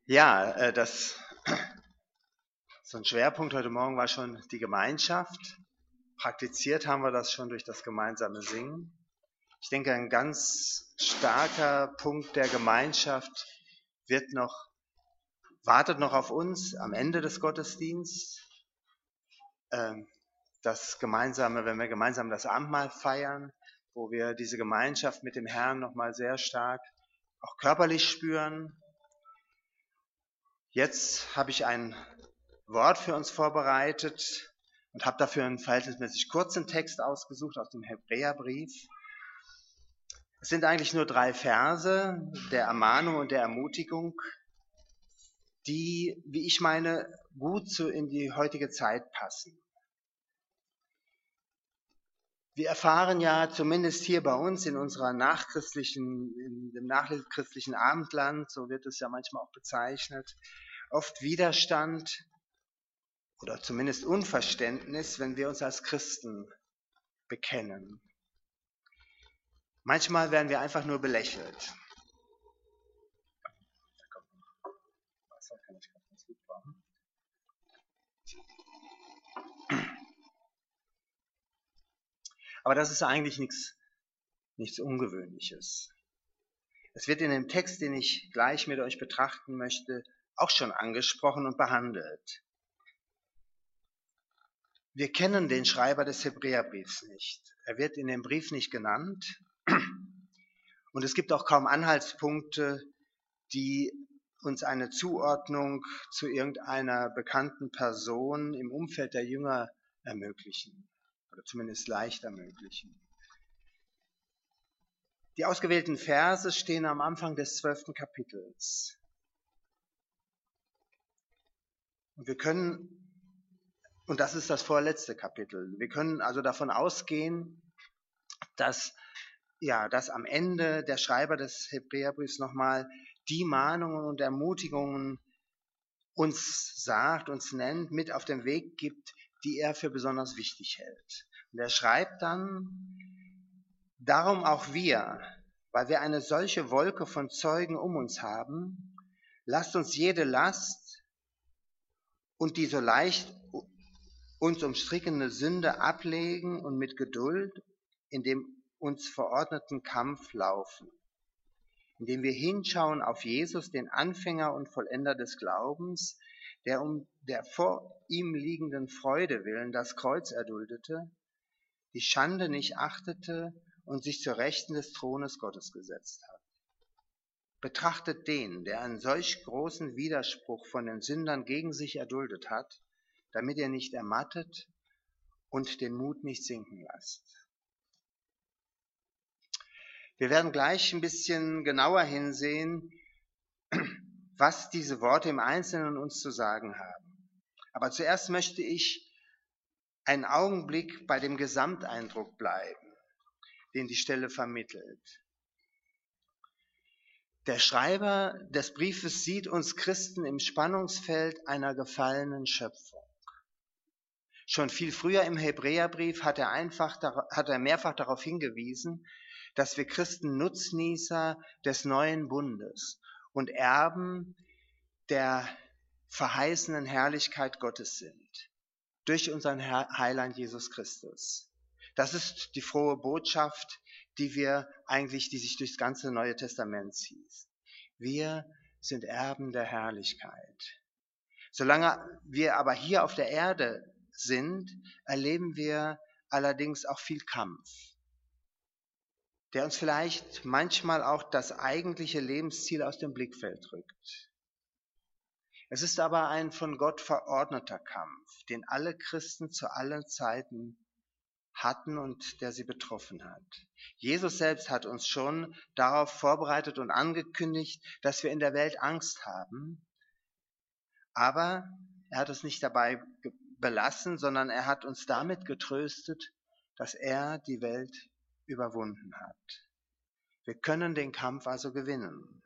Ja, so ein Schwerpunkt heute Morgen war schon die Gemeinschaft. Praktiziert haben wir das schon durch das gemeinsame Singen. Ich denke, ein ganz starker Punkt der Gemeinschaft wartet noch auf uns am Ende des Gottesdienstes. Wenn wir gemeinsam das Abendmahl feiern, wo wir diese Gemeinschaft mit dem Herrn nochmal sehr stark auch körperlich spüren. Jetzt habe ich ein Wort für uns vorbereitet und habe dafür einen verhältnismäßig kurzen Text ausgesucht aus dem Hebräerbrief. Es sind eigentlich nur 3 Verse der Ermahnung und der Ermutigung, die, wie ich meine, gut so in die heutige Zeit passen. Wir erfahren ja zumindest hier bei uns in dem nachchristlichen Abendland, so wird es ja manchmal auch bezeichnet, oft Widerstand oder zumindest Unverständnis, wenn wir uns als Christen bekennen. Manchmal werden wir einfach nur belächelt. Aber das ist eigentlich nichts Ungewöhnliches. Es wird in dem Text, den ich gleich mit euch betrachten möchte, auch schon angesprochen und behandelt. Wir kennen den Schreiber des Hebräerbriefs nicht. Er wird in dem Brief nicht genannt. Und es gibt auch kaum Anhaltspunkte, die uns eine Zuordnung zu irgendeiner bekannten Person im Umfeld der Jünger ermöglichen oder zumindest leicht ermöglichen. Die ausgewählten Verse stehen am Anfang des 12. Kapitels. Und das ist das vorletzte Kapitel. Wir können also davon ausgehen, dass am Ende der Schreiber des Hebräerbriefs nochmal die Mahnungen und Ermutigungen uns nennt, mit auf den Weg gibt, die er für besonders wichtig hält. Und er schreibt dann: Darum auch wir, weil wir eine solche Wolke von Zeugen um uns haben, lasst uns jede Last und die so leicht uns umstrickende Sünde ablegen und mit Geduld in dem uns verordneten Kampf laufen, indem wir hinschauen auf Jesus, den Anfänger und Vollender des Glaubens, der um der vor ihm liegenden Freude willen das Kreuz erduldete, die Schande nicht achtete und sich zur Rechten des Thrones Gottes gesetzt hat. Betrachtet den, der einen solch großen Widerspruch von den Sündern gegen sich erduldet hat, damit ihr nicht ermattet und den Mut nicht sinken lasst. Wir werden gleich ein bisschen genauer hinsehen, was diese Worte im Einzelnen uns zu sagen haben. Aber zuerst möchte ich einen Augenblick bei dem Gesamteindruck bleiben, den die Stelle vermittelt. Der Schreiber des Briefes sieht uns Christen im Spannungsfeld einer gefallenen Schöpfung. Schon viel früher im Hebräerbrief hat er mehrfach darauf hingewiesen, dass wir Christen Nutznießer des neuen Bundes und Erben der verheißenen Herrlichkeit Gottes sind, durch unseren Heiland Jesus Christus. Das ist die frohe Botschaft, die sich durchs ganze Neue Testament zieht. Wir sind Erben der Herrlichkeit. Solange wir aber hier auf der Erde sind, erleben wir allerdings auch viel Kampf, der uns vielleicht manchmal auch das eigentliche Lebensziel aus dem Blickfeld rückt. Es ist aber ein von Gott verordneter Kampf, den alle Christen zu allen Zeiten hatten und der sie betroffen hat. Jesus selbst hat uns schon darauf vorbereitet und angekündigt, dass wir in der Welt Angst haben, aber er hat es nicht dabei belassen, sondern er hat uns damit getröstet, dass er die Welt überwunden hat. Wir können den Kampf also gewinnen.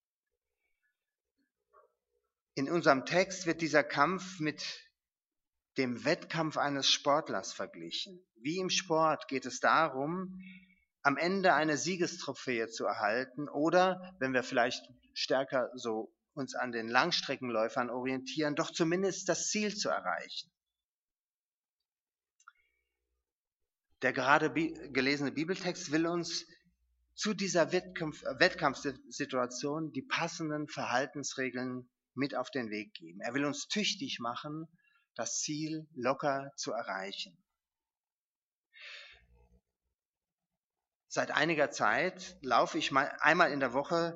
In unserem Text wird dieser Kampf mit dem Wettkampf eines Sportlers verglichen. Wie im Sport geht es darum, am Ende eine Siegestrophäe zu erhalten oder, wenn wir vielleicht stärker so uns an den Langstreckenläufern orientieren, doch zumindest das Ziel zu erreichen. Der gerade gelesene Bibeltext will uns zu dieser Wettkampfsituation die passenden Verhaltensregeln mit auf den Weg geben. Er will uns tüchtig machen, das Ziel locker zu erreichen. Seit einiger Zeit laufe ich einmal in der Woche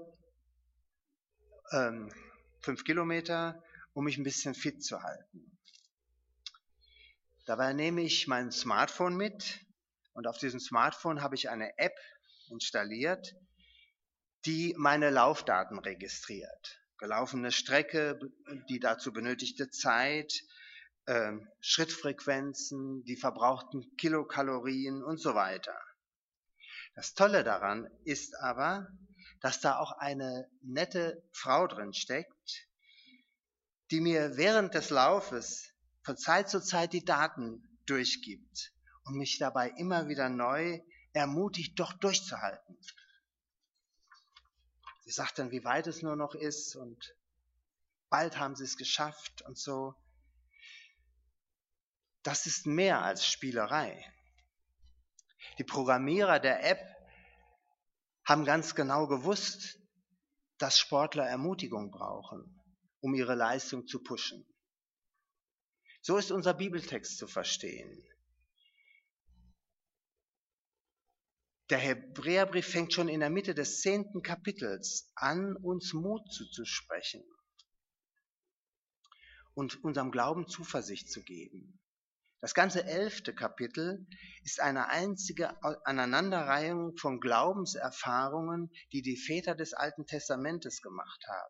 5 Kilometer, um mich ein bisschen fit zu halten. Dabei nehme ich mein Smartphone mit und auf diesem Smartphone habe ich eine App installiert, die meine Laufdaten registriert. Gelaufene Strecke, die dazu benötigte Zeit, Schrittfrequenzen, die verbrauchten Kilokalorien und so weiter. Das Tolle daran ist aber, dass da auch eine nette Frau drin steckt, die mir während des Laufes von Zeit zu Zeit die Daten durchgibt und mich dabei immer wieder neu ermutigt, doch durchzuhalten. Sie sagt dann, wie weit es nur noch ist und bald haben sie es geschafft und so. Das ist mehr als Spielerei. Die Programmierer der App haben ganz genau gewusst, dass Sportler Ermutigung brauchen, um ihre Leistung zu pushen. So ist unser Bibeltext zu verstehen. Der Hebräerbrief fängt schon in der Mitte des 10. Kapitels an, uns Mut zuzusprechen und unserem Glauben Zuversicht zu geben. Das ganze 11. Kapitel ist eine einzige Aneinanderreihung von Glaubenserfahrungen, die die Väter des Alten Testamentes gemacht haben.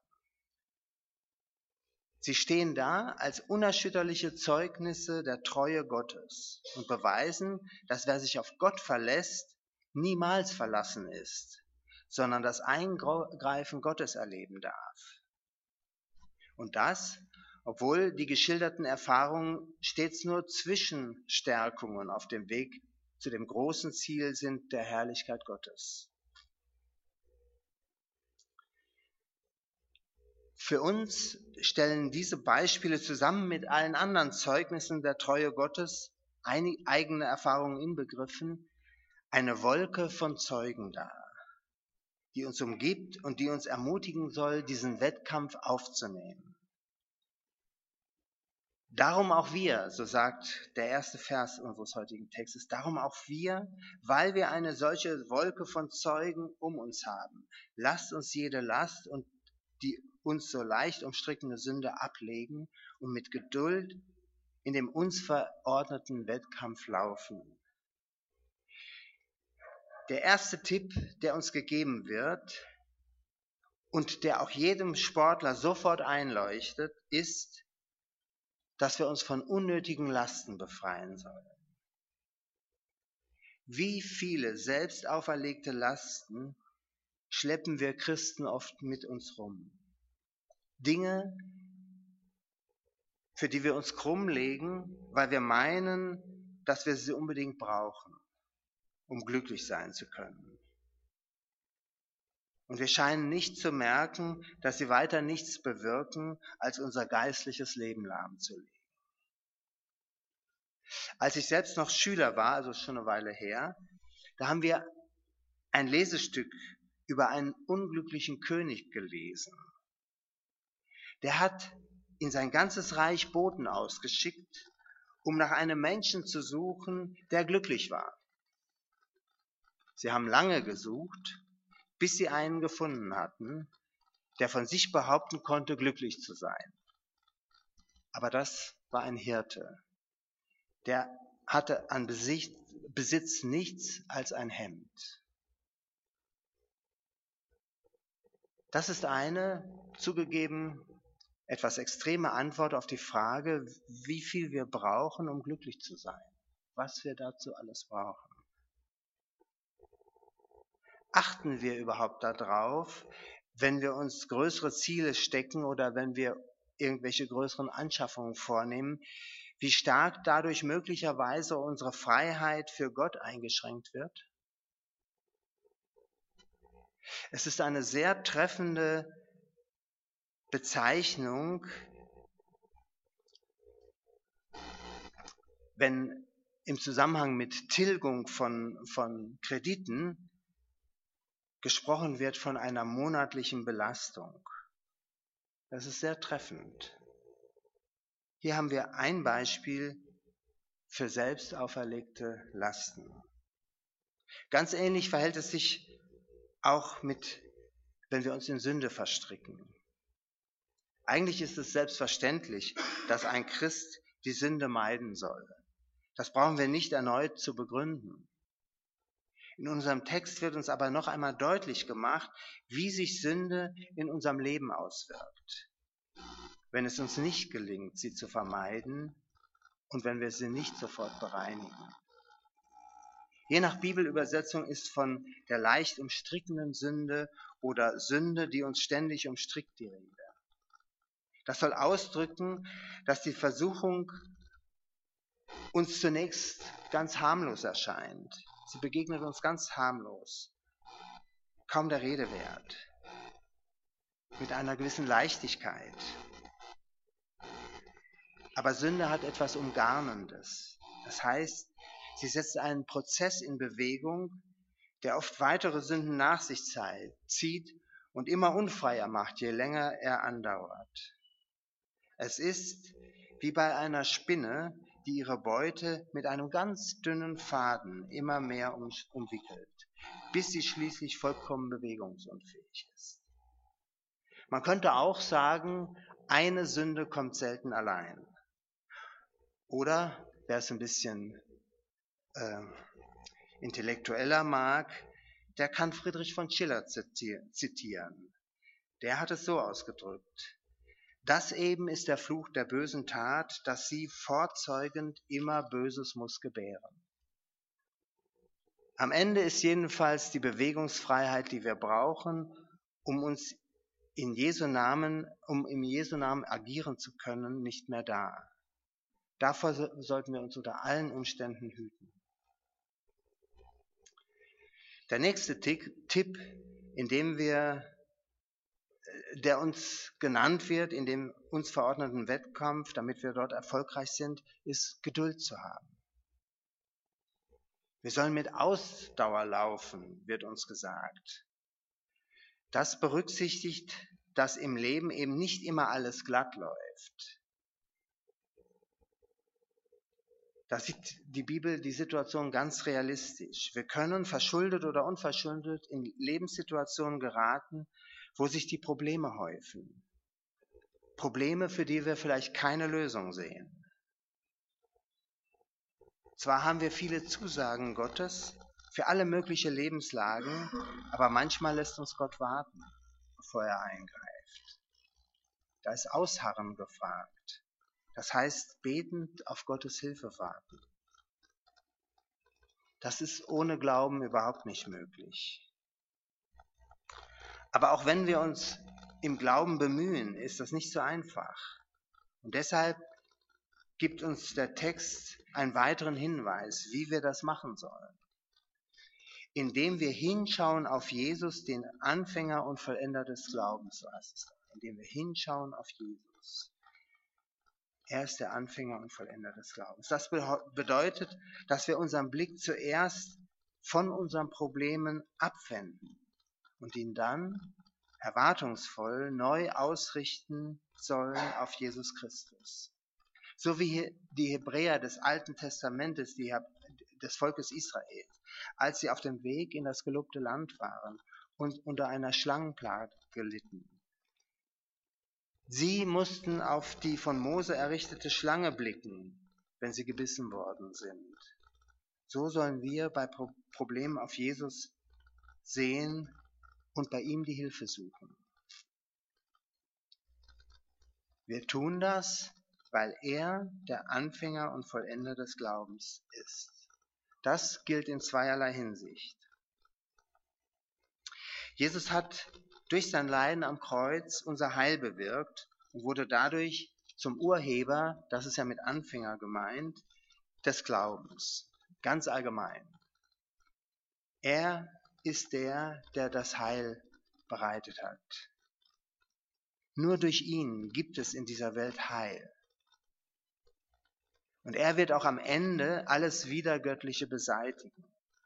Sie stehen da als unerschütterliche Zeugnisse der Treue Gottes und beweisen, dass wer sich auf Gott verlässt, niemals verlassen ist, sondern das Eingreifen Gottes erleben darf. Und das, obwohl die geschilderten Erfahrungen stets nur Zwischenstärkungen auf dem Weg zu dem großen Ziel sind der Herrlichkeit Gottes. Für uns stellen diese Beispiele zusammen mit allen anderen Zeugnissen der Treue Gottes, eigene Erfahrungen inbegriffen, eine Wolke von Zeugen dar, die uns umgibt und die uns ermutigen soll, diesen Wettkampf aufzunehmen. Darum auch wir, so sagt der erste Vers unseres heutigen Textes, darum auch wir, weil wir eine solche Wolke von Zeugen um uns haben. Lasst uns jede Last und die uns so leicht umstrickende Sünde ablegen und mit Geduld in dem uns verordneten Wettkampf laufen. Der erste Tipp, der uns gegeben wird und der auch jedem Sportler sofort einleuchtet, ist, dass wir uns von unnötigen Lasten befreien sollen. Wie viele selbst auferlegte Lasten schleppen wir Christen oft mit uns rum? Dinge, für die wir uns krumm legen, weil wir meinen, dass wir sie unbedingt brauchen, um glücklich sein zu können. Und wir scheinen nicht zu merken, dass sie weiter nichts bewirken, als unser geistliches Leben lahmzulegen. Als ich selbst noch Schüler war, also schon eine Weile her, da haben wir ein Lesestück über einen unglücklichen König gelesen. Der hat in sein ganzes Reich Boten ausgeschickt, um nach einem Menschen zu suchen, der glücklich war. Sie haben lange gesucht, bis sie einen gefunden hatten, der von sich behaupten konnte, glücklich zu sein. Aber das war ein Hirte. Der hatte an Besitz nichts als ein Hemd. Das ist eine, zugegeben, etwas extreme Antwort auf die Frage, wie viel wir brauchen, um glücklich zu sein. Was wir dazu alles brauchen. Achten wir überhaupt darauf, wenn wir uns größere Ziele stecken oder wenn wir irgendwelche größeren Anschaffungen vornehmen, wie stark dadurch möglicherweise unsere Freiheit für Gott eingeschränkt wird? Es ist eine sehr treffende Bezeichnung, wenn im Zusammenhang mit Tilgung von Krediten gesprochen wird von einer monatlichen Belastung. Das ist sehr treffend. Hier haben wir ein Beispiel für selbst auferlegte Lasten. Ganz ähnlich verhält es sich auch mit, wenn wir uns in Sünde verstricken. Eigentlich ist es selbstverständlich, dass ein Christ die Sünde meiden soll. Das brauchen wir nicht erneut zu begründen. In unserem Text wird uns aber noch einmal deutlich gemacht, wie sich Sünde in unserem Leben auswirkt, wenn es uns nicht gelingt, sie zu vermeiden und wenn wir sie nicht sofort bereinigen. Je nach Bibelübersetzung ist von der leicht umstrickenden Sünde oder Sünde, die uns ständig umstrickt, die Rede. Das soll ausdrücken, dass die Versuchung uns zunächst ganz harmlos erscheint. Sie begegnet uns ganz harmlos, kaum der Rede wert, mit einer gewissen Leichtigkeit. Aber Sünde hat etwas Umgarnendes. Das heißt, sie setzt einen Prozess in Bewegung, der oft weitere Sünden nach sich zieht und immer unfreier macht, je länger er andauert. Es ist wie bei einer Spinne, die ihre Beute mit einem ganz dünnen Faden immer mehr umwickelt, bis sie schließlich vollkommen bewegungsunfähig ist. Man könnte auch sagen, eine Sünde kommt selten allein. Oder, wer es ein bisschen intellektueller mag, der kann Friedrich von Schiller zitieren. Der hat es so ausgedrückt: Das eben ist der Fluch der bösen Tat, dass sie fortzeugend immer Böses muss gebären. Am Ende ist jedenfalls die Bewegungsfreiheit, die wir brauchen, um im Jesu Namen agieren zu können, nicht mehr da. Davor sollten wir uns unter allen Umständen hüten. Der nächste Tipp, der uns genannt wird in dem uns verordneten Wettkampf, damit wir dort erfolgreich sind, ist Geduld zu haben. Wir sollen mit Ausdauer laufen, wird uns gesagt. Das berücksichtigt, dass im Leben eben nicht immer alles glatt läuft. Da sieht die Bibel die Situation ganz realistisch. Wir können verschuldet oder unverschuldet in Lebenssituationen geraten, wo sich die Probleme häufen. Probleme, für die wir vielleicht keine Lösung sehen. Zwar haben wir viele Zusagen Gottes für alle möglichen Lebenslagen, aber manchmal lässt uns Gott warten, bevor er eingreift. Da ist Ausharren gefragt. Das heißt, betend auf Gottes Hilfe warten. Das ist ohne Glauben überhaupt nicht möglich. Aber auch wenn wir uns im Glauben bemühen, ist das nicht so einfach. Und deshalb gibt uns der Text einen weiteren Hinweis, wie wir das machen sollen. Indem wir hinschauen auf Jesus, den Anfänger und Vollender des Glaubens, so heißt es. Indem wir hinschauen auf Jesus. Er ist der Anfänger und Vollender des Glaubens. Das bedeutet, dass wir unseren Blick zuerst von unseren Problemen abwenden und ihn dann erwartungsvoll neu ausrichten sollen auf Jesus Christus. So wie die Hebräer des Alten Testamentes, des Volkes Israel, als sie auf dem Weg in das gelobte Land waren und unter einer Schlangenplage gelitten. Sie mussten auf die von Mose errichtete Schlange blicken, wenn sie gebissen worden sind. So sollen wir bei Problemen auf Jesus sehen und bei ihm die Hilfe suchen. Wir tun das, weil er der Anfänger und Vollender des Glaubens ist. Das gilt in zweierlei Hinsicht. Jesus hat durch sein Leiden am Kreuz unser Heil bewirkt und wurde dadurch zum Urheber, das ist ja mit Anfänger gemeint, des Glaubens, ganz allgemein. Er ist der, der das Heil bereitet hat. Nur durch ihn gibt es in dieser Welt Heil. Und er wird auch am Ende alles Widergöttliche beseitigen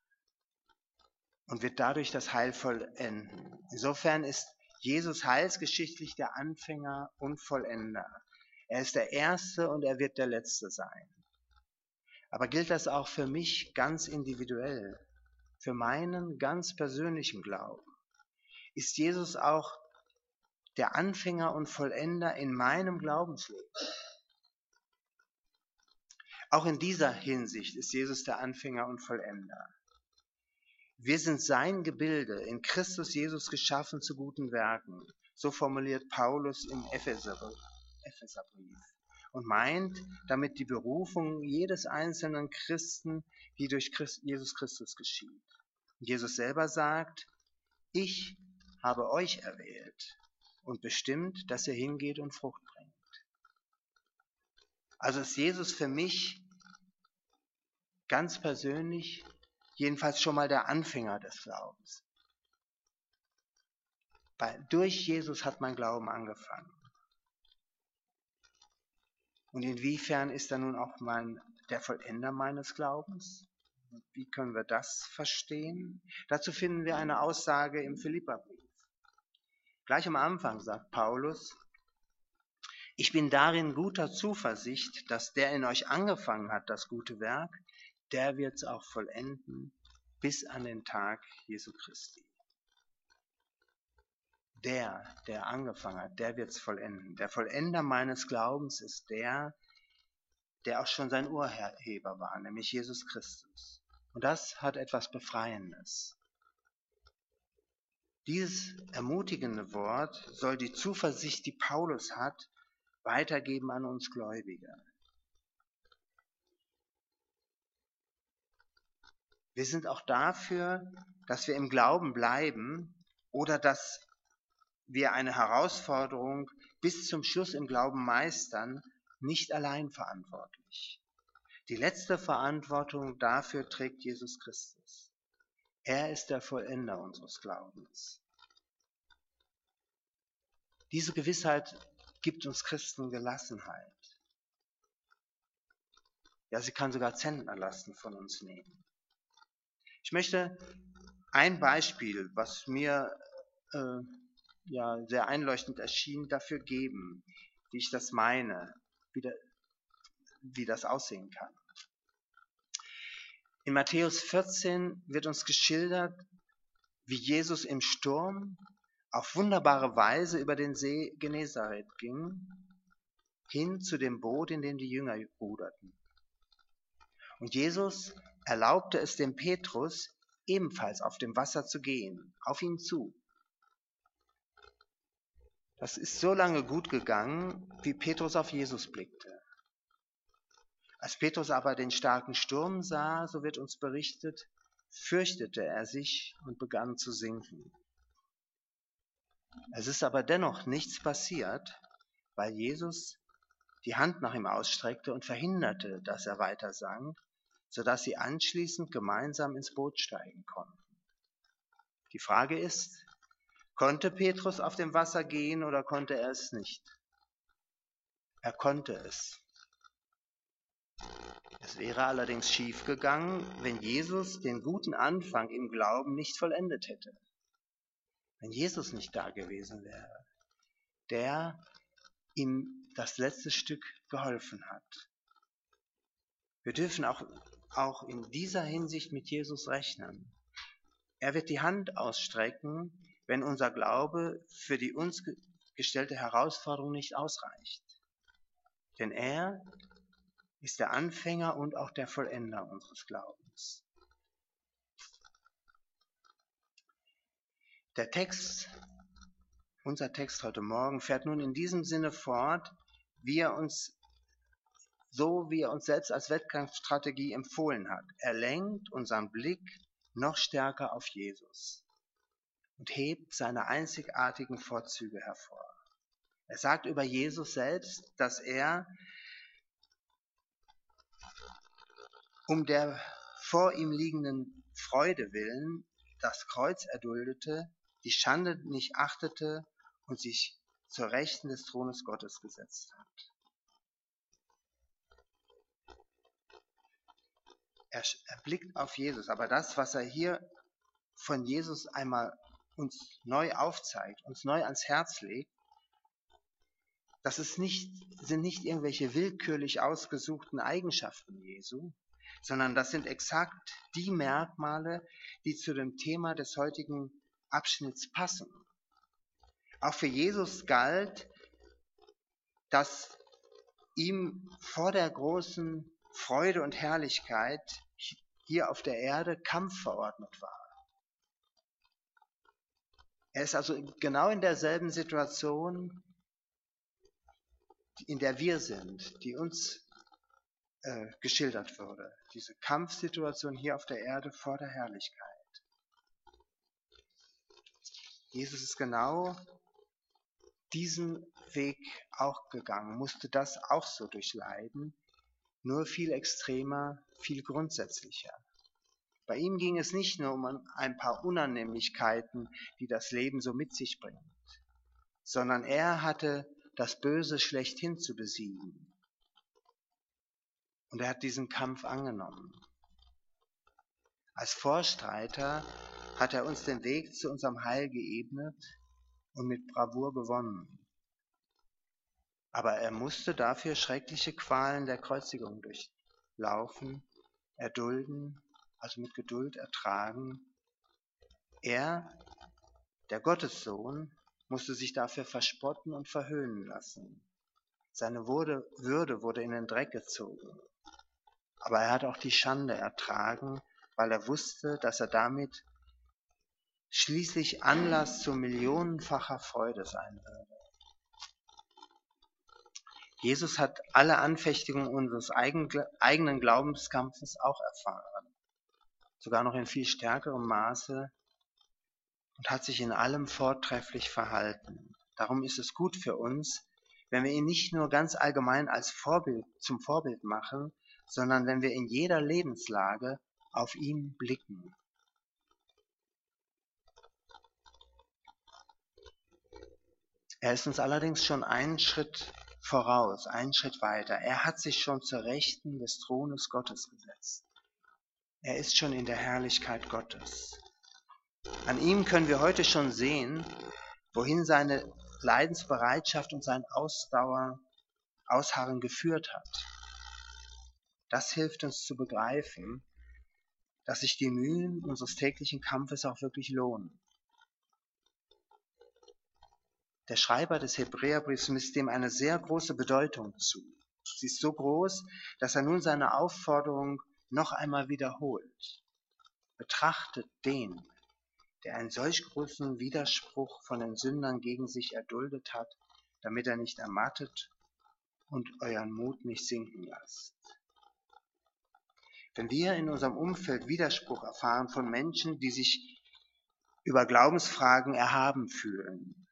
und wird dadurch das Heil vollenden. Insofern ist Jesus heilsgeschichtlich der Anfänger und Vollender. Er ist der Erste und er wird der Letzte sein. Aber gilt das auch für mich ganz individuell, für meinen ganz persönlichen Glauben? Ist Jesus auch der Anfänger und Vollender in meinem Glaubensleben? Auch in dieser Hinsicht ist Jesus der Anfänger und Vollender. Wir sind sein Gebilde, in Christus Jesus geschaffen zu guten Werken. So formuliert Paulus im Epheserbrief und meint damit die Berufung jedes einzelnen Christen, die durch Jesus Christus geschieht. Jesus selber sagt, ich habe euch erwählt und bestimmt, dass ihr hingeht und Frucht bringt. Also ist Jesus für mich ganz persönlich jedenfalls schon mal der Anfänger des Glaubens. Weil durch Jesus hat mein Glauben angefangen. Und inwiefern ist er nun auch der Vollender meines Glaubens? Wie können wir das verstehen? Dazu finden wir eine Aussage im Philipperbrief. Gleich am Anfang sagt Paulus, ich bin darin guter Zuversicht, dass der in euch angefangen hat, das gute Werk, der wird es auch vollenden bis an den Tag Jesu Christi. Der angefangen hat, der wird es vollenden. Der Vollender meines Glaubens ist der auch schon sein Urheber war, nämlich Jesus Christus. Und das hat etwas Befreiendes. Dieses ermutigende Wort soll die Zuversicht, die Paulus hat, weitergeben an uns Gläubige. Wir sind auch dafür, dass wir im Glauben bleiben oder dass wir eine Herausforderung bis zum Schluss im Glauben meistern, nicht allein verantwortlich. Die letzte Verantwortung dafür trägt Jesus Christus. Er ist der Vollender unseres Glaubens. Diese Gewissheit gibt uns Christen Gelassenheit. Ja, sie kann sogar Zentnerlasten von uns nehmen. Ich möchte ein Beispiel, was mir sehr einleuchtend erschien, dafür geben, wie ich das meine, wie das aussehen kann. In Matthäus 14 wird uns geschildert, wie Jesus im Sturm auf wunderbare Weise über den See Genezareth ging, hin zu dem Boot, in dem die Jünger ruderten. Und Jesus erlaubte es dem Petrus, ebenfalls auf dem Wasser zu gehen, auf ihn zu. Das ist so lange gut gegangen, wie Petrus auf Jesus blickte. Als Petrus aber den starken Sturm sah, so wird uns berichtet, fürchtete er sich und begann zu sinken. Es ist aber dennoch nichts passiert, weil Jesus die Hand nach ihm ausstreckte und verhinderte, dass er weiter sank, sodass sie anschließend gemeinsam ins Boot steigen konnten. Die Frage ist, konnte Petrus auf dem Wasser gehen oder konnte er es nicht? Er konnte es. Es wäre allerdings schief gegangen, wenn Jesus den guten Anfang im Glauben nicht vollendet hätte. Wenn Jesus nicht da gewesen wäre, der ihm das letzte Stück geholfen hat. Wir dürfen auch in dieser Hinsicht mit Jesus rechnen. Er wird die Hand ausstrecken, wenn unser Glaube für die uns gestellte Herausforderung nicht ausreicht. Denn er ist der Anfänger und auch der Vollender unseres Glaubens. Unser Text heute Morgen fährt nun in diesem Sinne fort, wie er uns selbst als Wettkampfstrategie empfohlen hat. Er lenkt unseren Blick noch stärker auf Jesus und hebt seine einzigartigen Vorzüge hervor. Er sagt über Jesus selbst, dass er um der vor ihm liegenden Freude willen das Kreuz erduldete, die Schande nicht achtete und sich zur Rechten des Thrones Gottes gesetzt hat. Er blickt auf Jesus, aber das, was er hier von Jesus einmal uns neu aufzeigt, uns neu ans Herz legt, das sind nicht irgendwelche willkürlich ausgesuchten Eigenschaften Jesu, sondern das sind exakt die Merkmale, die zu dem Thema des heutigen Abschnitts passen. Auch für Jesus galt, dass ihm vor der großen Freude und Herrlichkeit hier auf der Erde Kampf verordnet war. Er ist also genau in derselben Situation, in der wir sind, die uns geschildert wurde. Diese Kampfsituation hier auf der Erde vor der Herrlichkeit. Jesus ist genau diesen Weg auch gegangen, musste das auch so durchleiden, nur viel extremer, viel grundsätzlicher. Bei ihm ging es nicht nur um ein paar Unannehmlichkeiten, die das Leben so mit sich bringt, sondern er hatte das Böse schlechthin zu besiegen. Und er hat diesen Kampf angenommen. Als Vorstreiter hat er uns den Weg zu unserem Heil geebnet und mit Bravour gewonnen. Aber er musste dafür schreckliche Qualen der Kreuzigung durchlaufen, erdulden, also mit Geduld ertragen. Er, der Gottessohn, musste sich dafür verspotten und verhöhnen lassen. Seine Würde wurde in den Dreck gezogen. Aber er hat auch die Schande ertragen, weil er wusste, dass er damit schließlich Anlass zu millionenfacher Freude sein würde. Jesus hat alle Anfechtungen unseres eigenen Glaubenskampfes auch erfahren, sogar noch in viel stärkerem Maße, und hat sich in allem vortrefflich verhalten. Darum ist es gut für uns, wenn wir ihn nicht nur ganz allgemein als zum Vorbild machen, sondern wenn wir in jeder Lebenslage auf ihn blicken. Er ist uns allerdings schon einen Schritt voraus, einen Schritt weiter. Er hat sich schon zur Rechten des Thrones Gottes gesetzt. Er ist schon in der Herrlichkeit Gottes. An ihm können wir heute schon sehen, wohin seine Leidensbereitschaft und sein Ausharren geführt hat. Das hilft uns zu begreifen, dass sich die Mühen unseres täglichen Kampfes auch wirklich lohnen. Der Schreiber des Hebräerbriefs misst dem eine sehr große Bedeutung zu. Sie ist so groß, dass er nun seine Aufforderung noch einmal wiederholt. Betrachtet den, der einen solch großen Widerspruch von den Sündern gegen sich erduldet hat, damit er nicht ermattet und euren Mut nicht sinken lasst. Wenn wir in unserem Umfeld Widerspruch erfahren von Menschen, die sich über Glaubensfragen erhaben fühlen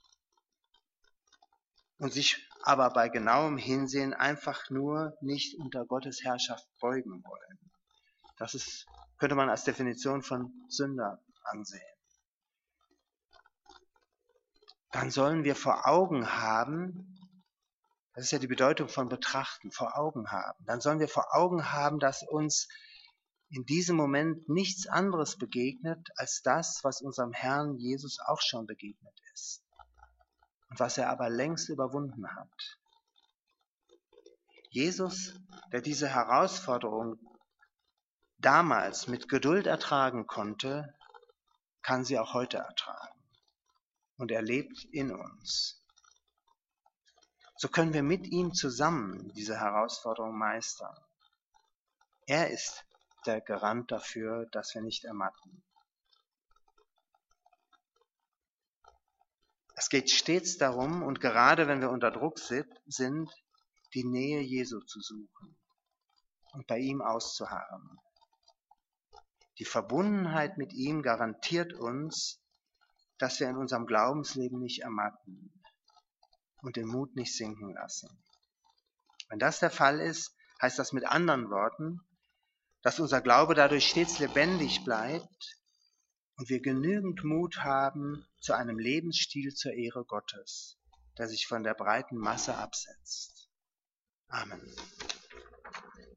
und sich aber bei genauem Hinsehen einfach nur nicht unter Gottes Herrschaft beugen wollen, könnte man als Definition von Sünder ansehen. Dann sollen wir vor Augen haben, das ist ja die Bedeutung von betrachten, vor Augen haben. Dann sollen wir vor Augen haben, dass uns in diesem Moment nichts anderes begegnet, als das, was unserem Herrn Jesus auch schon begegnet ist. Und was er aber längst überwunden hat. Jesus, der diese Herausforderung damals mit Geduld ertragen konnte, kann sie auch heute ertragen. Und er lebt in uns. So können wir mit ihm zusammen diese Herausforderung meistern. Er ist der Garant dafür, dass wir nicht ermatten. Es geht stets darum, und gerade wenn wir unter Druck sind, die Nähe Jesu zu suchen und bei ihm auszuharren. Die Verbundenheit mit ihm garantiert uns, dass wir in unserem Glaubensleben nicht ermatten und den Mut nicht sinken lassen. Wenn das der Fall ist, heißt das mit anderen Worten, dass unser Glaube dadurch stets lebendig bleibt und wir genügend Mut haben zu einem Lebensstil zur Ehre Gottes, der sich von der breiten Masse absetzt. Amen.